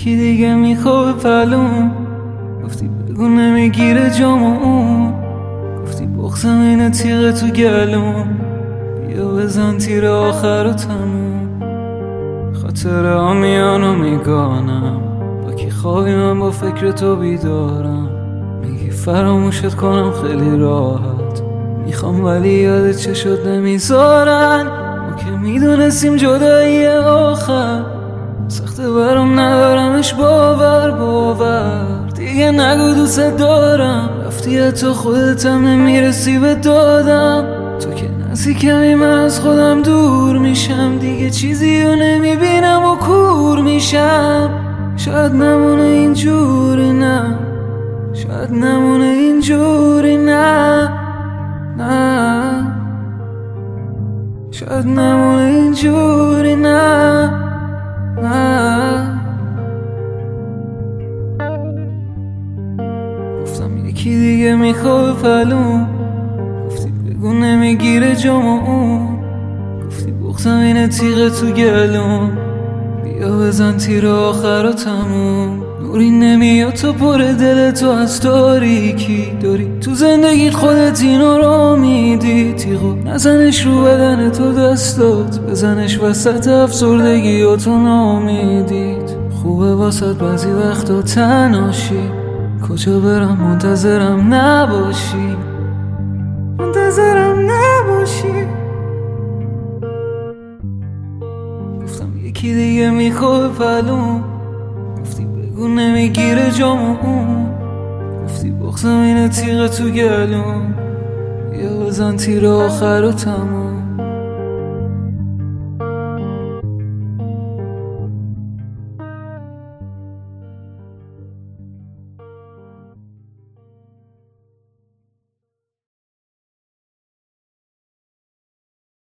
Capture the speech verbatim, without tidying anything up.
یکی دیگه میخوابه پلوم. گفتی بگو نمیگیره جامو اون. گفتی بغزم اینه تیغه تو گلوم. بیا بزن تیر آخر و تموم. خاطره ها میان و میگانم. با کی خوابی من با فکر تو بیدارم. میگی فراموشت کنم خیلی راحت. میخوام ولی یادت چه شد نمیذارن. ما که میدونستیم جدایی آخر. سخته برام ندارمش باور باور. دیگه نگو دوست دارم. رفتی تو خودتم نمیرسی به دادم. تو که نزدیکمی من از خودم دور میشم. دیگه چیزی رو نمیبینم و کور میشم. شاید نمونه اینجوری نه. شاید نمونه اینجوری نه. نه شاید نمونه اینجوری نه. نه گفتم یکی دیگه میخوابه پلوم. گفتی بگو نمیگیره جامو اون. گفتی بغزم اینه تیغه تو گلوم. بیا بزن تیر آخر و تموم. نوری نمیاد تو پر دل تو از تاریکی داری. تو زندگیت خودت اینو را میدی. تیغو نزنش رو بدن تو دستات. بزنش وسط افسردگی و تو نامیدید. خوبه واسد بعضی وقتا تنهاشی. کجا برم منتظرم نباشی. منتظرم نباشی. گفتم یکی دیگه میخوابه پلوم. گفتی بگو نمیگیره جامو اون. گفتی بغزم اینه تیغه تو گلوم. بیا بزن تیر آخر و تموم.